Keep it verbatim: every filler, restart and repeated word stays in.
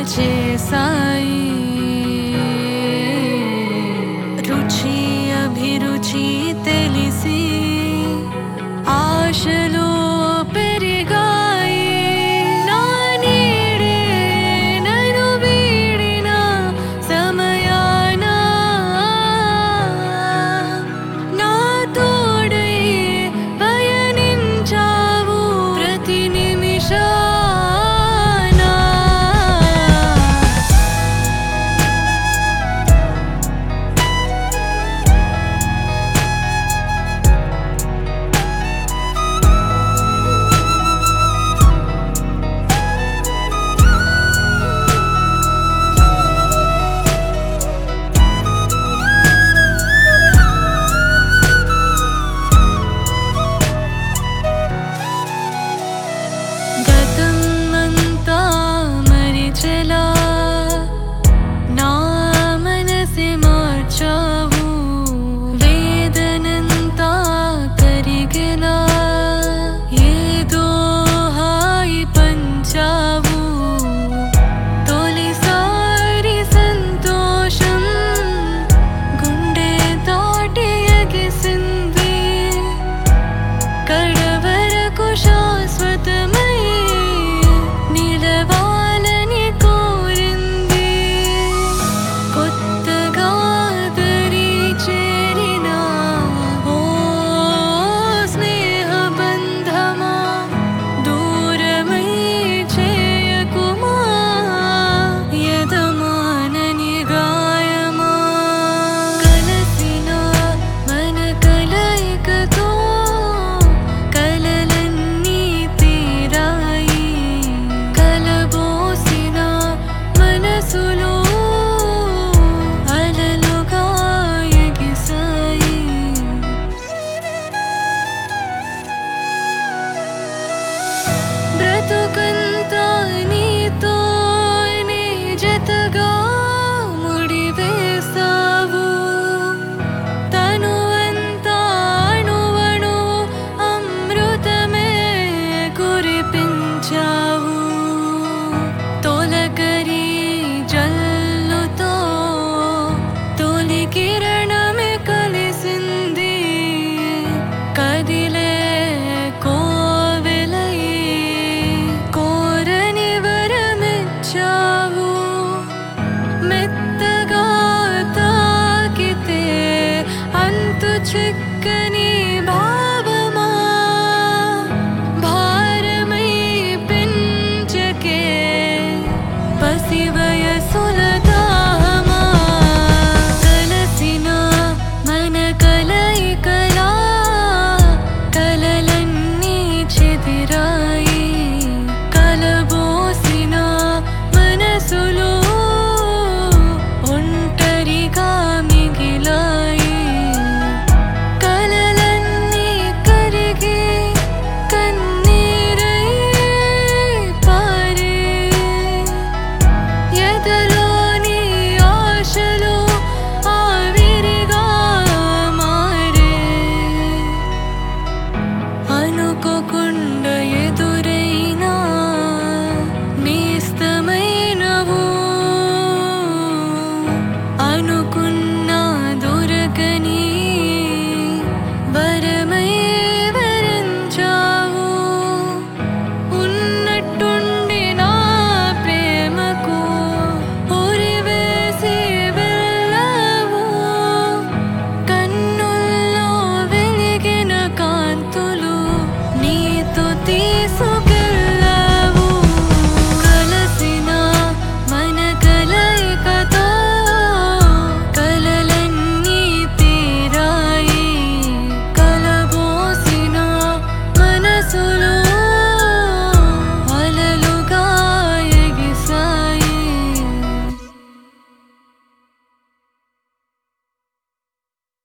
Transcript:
చేసాయి రుచి అభిరుచి తెలిసి ఆశలు పెరిగాయి నా నీడే నన్ను వీడిన సమయాన నా తోడై పయనించావు ప్రతి నిమిషాన గతమంతా మరిచెలా నా మనసి మార్చావు వేదనంతా కరిగెలా ఏదో హాయి పంచావు తొలిసారి సంతోషం గుండె దాటి ఎగిసింది కడవరకు శాశ్వతమై నిలవాలని కోరింది కొత్తగా దరి చేరిన ఓ స్నేహబంధమా దూరమై చేయకుమా యదమానని గాయమా కలసిన మన కలయికతో కలలన్నీ తీరాయి కలబోసిన మనసులో అలలుగా ఎగిసాయి బ్రతుకంతా నీతోనే జతగా